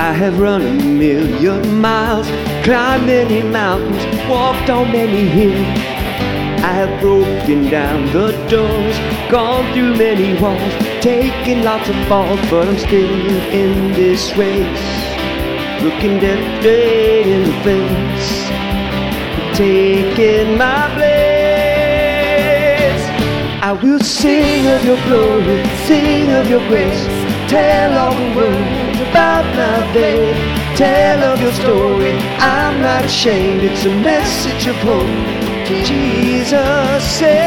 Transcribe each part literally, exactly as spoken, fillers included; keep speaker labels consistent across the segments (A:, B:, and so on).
A: I have run a million miles, climbed many mountains, walked on many hills. I have broken down the doors, gone through many walls, taken lots of falls, but I'm still in this race, looking death straight in the face, taking my place. I will sing of your glory, sing of your grace, tell all the world about my faith, tell of your story, I'm not ashamed, it's a message of hope. Jesus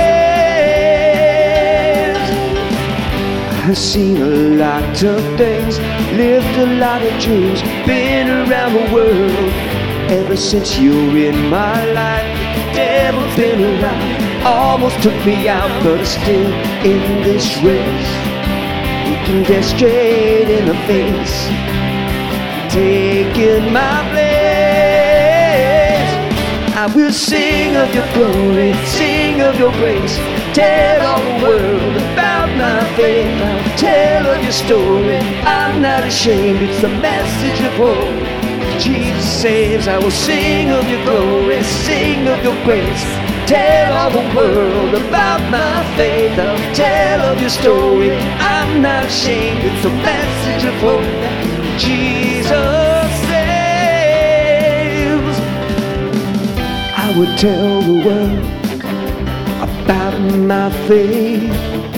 A: saves. I've seen a lot of things, lived a lot of dreams, been around the world. Ever since you're in my life, the devil's been around, almost took me out, but I'm still in this race, looking death straight in the face, taking my place. I will sing of your glory, sing of your grace, tell all the world about my faith. I'll tell of your story, I'm not ashamed, it's a message of hope. Jesus saves. I will sing of your glory, sing of your grace, tell all the world about my faith. I'll tell of your story, I'm not ashamed, it's a message of hope. Jesus saves. I would tell the world about my faith.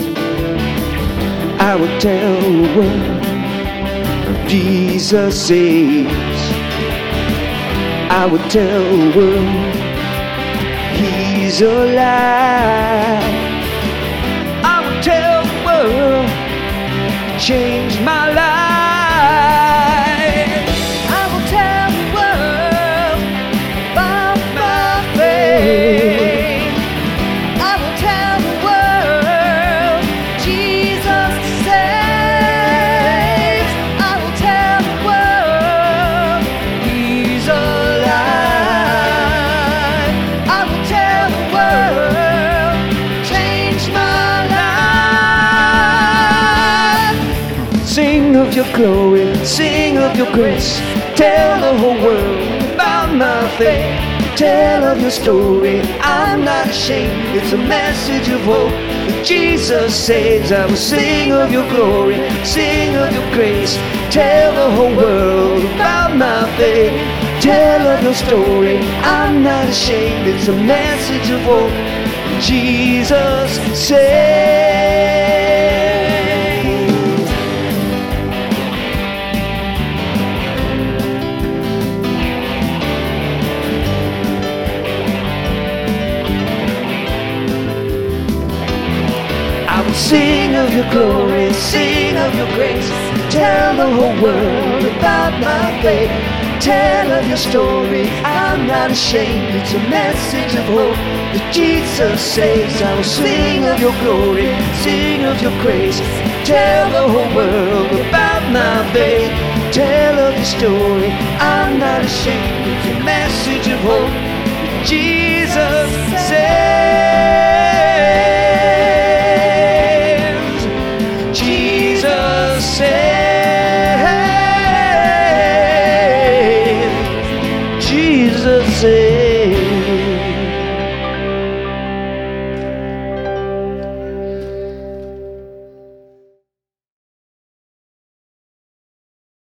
A: I would tell the world Jesus saves. I would tell the world He's alive. I would tell the world He changed my life. I will tell the world about my faith. I will tell the world Jesus saves. I will tell the world He's alive. I will tell the world change my life. Sing of your glory, sing of your grace, tell the whole world about my faith, tell of your story, I'm not ashamed, it's a message of hope. Jesus saves. I will sing of your glory, sing of your grace, tell the whole world about my faith, tell of your story, I'm not ashamed, it's a message of hope. Jesus saves. I will sing of your glory, sing of your grace, tell the whole world about my faith, tell of your story, I'm not ashamed, it's a message of hope that Jesus saves. I will sing of your glory, sing of your grace, tell the whole world about my faith, tell of your story, I'm not ashamed, it's a message of hope that Jesus saves. Jesus saves.